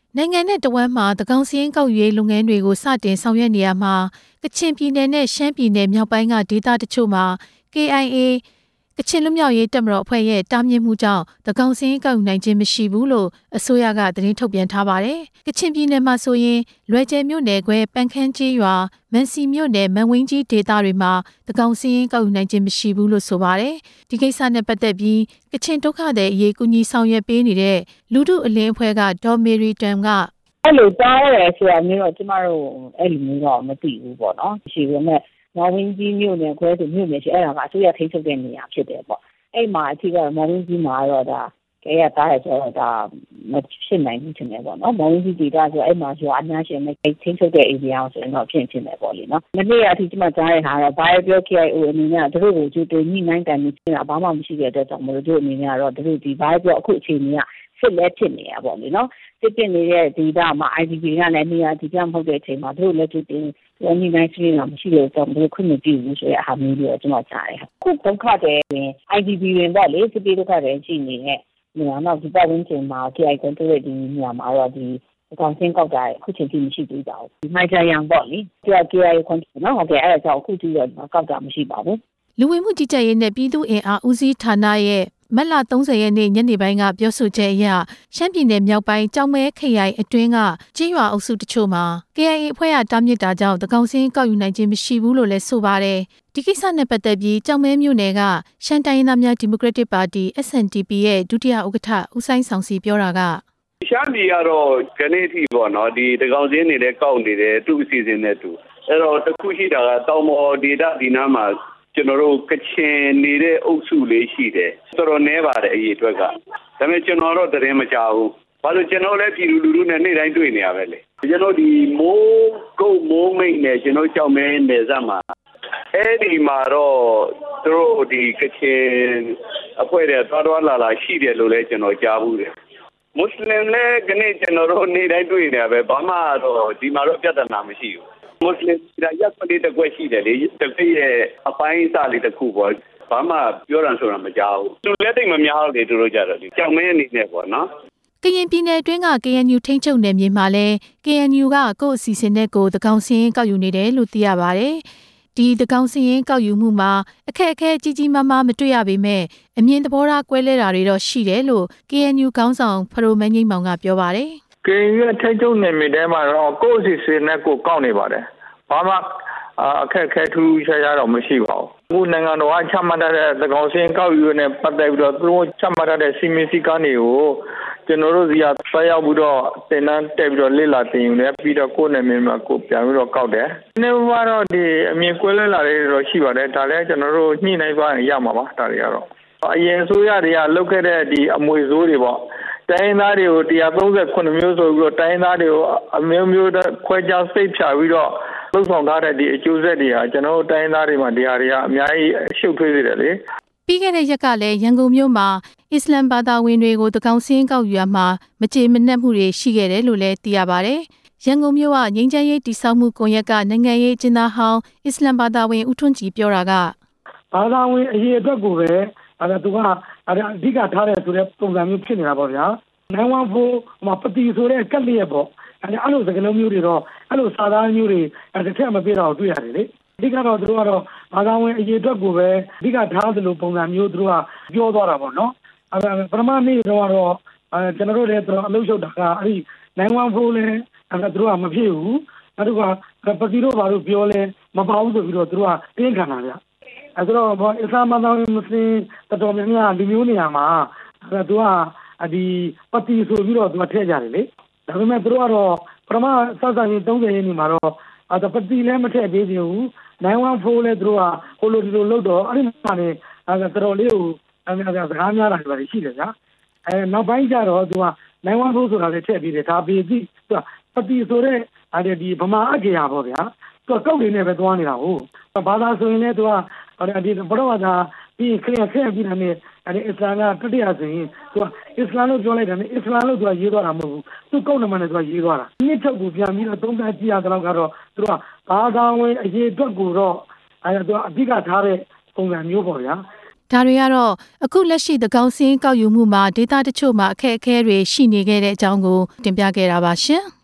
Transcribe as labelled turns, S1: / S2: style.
S1: နိုင်ငံနဲ့တဝမ်းမှာသကောင်စင်းကောက်ရွေးလုပ်ငန်းတွေကိုစတင်ဆောင်ရွက်နေရမှာကချင်ပြည်နယ်နဲ့ရှမ်းပြည်နယ်မြောက်ပိုင်းကဒေသတချို့မှာ KIA ကချင်လူမျိုးရေးတပ်မတော်အဖွဲ့ရဲ့တားမြစ်မှုကြောင့်သကောင်စင်းကောက်နိုင်ခြင်းမရှိဘူးလို့အစိုးရကသတင်းထုတ်ပြန်ထားပါတယ်။ကချင်ပြည်နယ်မှာဆိုရင်လွယ်ကျယ်မြို့နယ်ခွဲပန်းခမ်းကျေးရွာမန်စီမြို့နယ်မန်ဝင်းကြီးဒေသတွေမှာသကောင်စင်းကောက်နိုင်ခြင်းမရှိဘူးလို့ဆိုပါတယ်။ဒီကိစ္စနဲ့ပတ်သက်ပြီးကချင်ဒုက္ခသည်အရေးကူညီဆောင်ရွက်ပေးနေတဲ့လူထုအလင်းအဖွဲ့ကဒေါ်မေရီတမ်က
S2: အဲ့လိုတားရဲဆိုတာမျိုးတော့ကျမတို့အဲ့လိုမျိုးတော့မသိဘူးပေါ့နော်ရှိပေမဲ့မောင်ဝင်းကြီးမြို့နယ်ခွဲဆိုမြို့နယ်ရှိအဲ့ဒါကအစိုးရထိန်းချုပ်တဲ့နေရာဖြစ်တယ်ပေါ့အဲ့မှာအထက်ကမောင်ဝင်းကြီးမှာတော့ဒါကဲရတားရဆိုတော့ဒါမဖြစ်နိုင်ဘူးထင်တယ်ပေါ့နော်မောင်ဝင်းကြီးဒေသဆိုအဲ့မှာရွာအများရှင်နဲ့ထိန်းချုပ်တဲ့ area ဆိုရင်တော့ဖြစ်တယ်ပေါ့လေနော်မနေ့ကအထိကျမကြားရတာတော့ဘာပြော KIO အနေနဲ့သူတို့ကိုကျူတူညှိနှိုင်းတယ်နေတာဘာမှမရှိတဲ့အတွက်ကြောင့်မလို့တို့အနေနဲ့ကတော့သူတို့ဒီဘာပြောအခုအချိန်ကြီးကစစ်လက်ဖြစ်နေရပေါ့လေနော်စစ်ပြနေတဲ့ဒေသမှာ IDP ကလည်းနေရာဒီပြမဟုတ်တဲ့အချိန်မှာတို့လည်းကျူတူညှိနှိုင်းဆွေးနွေးတာမရှိတဲ့ကြောင့်တို့ခွင့်မပြုဘူးဆိုတဲ့အားမျိုးတွေကျွန်တော်ကြားတယ်ခုဒုက္ခတွေ IDP တွေပေါ့လေစစ်ပြေဒုက္ခတွေရှိနေတဲ့နေရာတော့ဒီပတ်ဝန်းကျင်မှာ KI ကွန်ထရိုးဒီနေရာမှာတော့ဒီအကောင်စင်းကောက်တာအခုချိန်ထိမရှိသေးပါဘူးဒီမိုက်ဂျာယန်ပေါ့လေ KI ကွန်ထရိုးနော်ဟုတ်ကဲ့အဲ့ဒါကြောင့်အခုထိတော့ကောက်တာမရှိပါဘူး
S1: လူဝင်မှုကြီးကြပ်ရေးနဲ့ပြည်သူ့အင်အားဦးစီးဌာနရဲ့မတ်လ30ရက်နေ့ညနေပိုင်းကပြောဆိုချက်အရရှမ်းပြည်နယ်မြောက်ပိုင်းကြောင်မဲခရိုင်အတွင်းကကျေးရွာအုပ်စုတချို့မှာ KIA အဖွဲ့ကတားမြစ်တာကြောင့်သကောင်စင်းကောက်ယူနိုင်ခြင်းမရှိဘူးလို့လည်းဆိုပါတယ်။ဒီကိစ္စနဲ့ပတ်သက်ပြီးကြောင်မဲမြို့နယ်ကရှမ်းတိုင်းရင်းသားများဒီမိုကရက်တစ်ပါတီ SNDP ရဲ့ဒုတိယဥက္ကဋ္ဌဦးဆိုင်ဆောင်စီပြောတာက
S3: ရှမ်းပြည်ကတော့ခဏထိပေါ့နော်ဒီသကောင်စင်းနေတဲ့ကောက်နေတယ်သူ့အစီအစဉ်နဲ့သူအဲ့တော့တခုရှိတာကတောင်ပေါ်ဒေသဒီနားမှာကျွန်တော်တို့ကချင်နေတဲ့အုပ်စုလေးရှိတယ်တော်တော်နည်းပါတယ်အရေးအတွက်ကဒါပေမဲ့ကျွန်တော်တော့သတင်းမကြားဘူးဘာလို့ကျွန်တော်လည်းပြည်သူလူထုနဲ့နေ့တိုင်းတွေ့နေရပဲလေကျွန်တော်ဒီမိုးကုတ်မိုးမိတ်နဲ့ကျွန်တော်ကြောက်မဲနယ်စပ်မှာအဲ့ဒီမှာတော့သူတို့ဒီကချင်အဖွဲ့တွေတော်လာရှိတယ်လို့လည်းကျွန်တော်ကြားဘူးတယ်မွတ်စလင်လည်းခဏကျွန်တော်တို့နေ့တိုင်းတွေ့နေရပဲဘာမှတော့ဒီမှာတော့ပြဿနာမရှိဘူးမွတ်စလင်ဒါရက်ပလေးတစ်ခွက်ရှိတယ်လေတစ်ပြည့်ရဲ့အပိုင်းအစလေးတစ်ခုပေါ့ဘာမှပြောရန်ဆိုတာမကြောက်ဘူးသူလည်းတိတ်မများတော့လေသူတို့ကြတော့ဒီကြောင်မင်းအနေနဲ့ပေါ့နော်
S1: ကရင်ပြည်နယ်အတွင်းက KNU ထိန်းချုပ်နယ်မြေမှာလည်း KNU ကကိုယ့်အစီအစဉ်နဲ့ကိုယ်သကောင်စင်းကောက်ယူနေတယ်လို့သိရပါတယ်ဒီသကောင်စင်းကောက်ယူမှုမှာအခက်အခဲကြီးကြီးမားမားမတွေ့ရပေမဲ့အမြင်သဘောထားကွဲလဲတာတွေတော့ရှိတယ်လို့ KNU ခေါင်းဆောင်ဖရိုမန်းကြီးမောင်ကပြောပါတယ်
S4: KNU ရဲ့ထိန်းချုပ်နယ်မြေထဲမှာတော့ကိုယ့်အစီအစဉ်နဲ့ကိုယ်ကောက်နေပါတယ်ဘာမှအခက်အခဲထူးခြားခြားတော့မရှိပါဘူး။အခုနိုင်ငံတော်ကချမှတ်တဲ့သကောင်စင်းကောက်ယူနဲ့ပတ်သက်ပြီးတော့သူတို့ချမှတ်တဲ့စီမင်းစည်းကမ်းတွေကိုကျွန်တော်တို့စီကဆက်ရောက်ပြီးတော့တင်နန်းတက်ပြီးတော့လေ့လာသင်ယူတယ်ပြီးတော့ကိုယ်နယ်မြေမှာကိုယ်ပြန်ပြီးတော့ကောက်တယ်။ဒီနေ့မှာတော့ဒီအမြင်ကွဲလွဲလာတွေတော့ရှိပါတယ်။ဒါလည်းကျွန်တော်တို့ညှိနှိုင်းသွားရင်ရမှာပါဒါတွေကတော့အရင်အစိုးရတွေကလုပ်ခဲ့တဲ့ဒီအမွေဆိုးတွေပေါ့တိုင်းသားတွေကို139မျိုးဆိုပြီးတော့တိုင်းသားတွေကိုအမျိုးမျိုးခွဲခြားစိတ်ဖြာပြီးတော့လှုပ်ဆောင်ထားတဲ့ဒီအကျိုးဆက်တွေဟာကျွန်တော်တို့တိုင်းသားတွေမှာဒီဟာတွေကအများကြီးရှုပ်ထွေးစေတယ်လေ
S1: ပြီးခဲ့တဲ့ရက်ကလည်းရန်ကုန်မြို့မှာအစ္စလမ်ဘာသာဝင်တွေကိုတကောင်စင်းကောက်ယူရမှာမကြေမနက်မှုတွေရှိခဲ့တယ်လို့လည်းသိရပါတယ်ရန်ကုန်မြို့ကငြိမ်းချမ်းရေးတည်ဆောက်မှုကွန်ရက်ကနိုင်ငံရေးအကျဉ်းသားဟောင်းအစ္စလမ်ဘာသာဝင်ဦးထွန်းကြည်ပြောတာက
S5: ဘာသာဝင်အရေးအတွက်ကိုပဲသူကအဓိကထားတဲ့ဆိုတဲ့ပုံစံမျိုးဖြစ်နေတာပေါ့ဗျာ914မှာပတိဆိုတဲ့ကက်လျက်ပေါ့အဲ့လိုစကားလုံးမျိုးတွေတော့အဲ့လိုစာသားမျိုးတွေတစ်ထက်မပြတော့တွေ့ရတယ်လေအဓိကတော့သူတို့ကတော့ဘာသာဝင်အရေးအတွက်ကိုပဲအဓိကထားသလိုပုံစံမျိုးသူတို့ကပြောသွားတာပေါ့နော်ပထမနေ့တော့ကျွန်တော်တို့လည်းသူတို့အလုပ်ရှုပ်တာကအဲ့ဒီ914လဲသူတို့ကမဖြစ်ဘူးနောက်တစ်ခါပတိတို့ဘာလို့ပြောလဲမပါဘူးဆိုပြီးတော့သူတို့ကတင်းခံတာဗျအဲ့တော့အစ္စလာမ်ဘာသာဝင်မွတ်စလင်တော်တော်များများလူမျိုးနေရာမှာသူကဒီပတိဆိုပြီးတော့သူကထည့်ကြတယ်လေဒါပေမဲ့သူတို့ကတော့ပထမစစချင်း30ရက်နေမှာတော့ပတိလည်းမထည့်သေးဘူး914လည်းသူတို့ကဟိုလိုဒီလိုလုပ်တော့အဲ့ဒီမှာနေတော်တော်လေးကိုစကားများတာတွေရှိတယ်ဗျာနောက်ပိုင်းကျတော့သူက914ဆိုတာလည်းထည့်ပြီးတယ်ဒါပေပြီးသူကပတိဆိုတဲ့ဒီဗမာအကြေရပေါ့ဗျာသူကကောက်နေနဲ့ပဲသွားနေတာဟုတ်ဘာသာဆိုရင်လည်းသူကဒီဘုရားဘာသာပြီးခရစ်ပြီးတယ်နဲ့အစ္စလာမ်ကတတိယဆိုရင်သူကအစ္စလာမ်လို့ပြောလိုက်တယ်အစ္စလာမ်လို့သူကရေးသွားတာမဟုတ်ဘူးသူကောက်နံပါတ်နဲ့သူကရေးသွားတာဒီချုပ်ကိုပြန်ပြီးတော့သုံးသပ်ကြည့်ရတော့ကတော့သူကဘာသာဝင်အရေးအတွက်ကိုတော့သူကအဓိကထားတဲ့ပုံစံမျိုးပေါ့ဗျာ
S1: ဒါတွေကတော့အခုလက်ရှိသန်းခေါင်စာရင်းကောက်ယူမှုမှာဒေသတချို့မှာအခက်အခဲတွေရှိနေခဲ့တဲ့အကြောင်းကိုတင်ပြခဲ့တာပါရှင်။